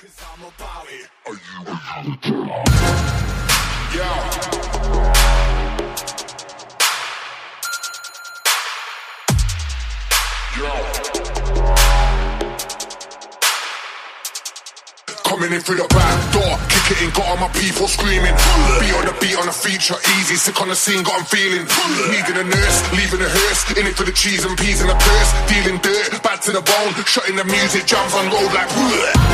'Cause I'm about it. Are you? Yeah. Coming in through the back door, kick it in, got all my people screaming. Beat on the beat on the feature, easy, sick on the scene, got 'em feeling. Needing a nurse, leaving a hearse, in it for the cheese and peas and the purse. Dealing dirt, bad to the bone, shutting the music, jams on road like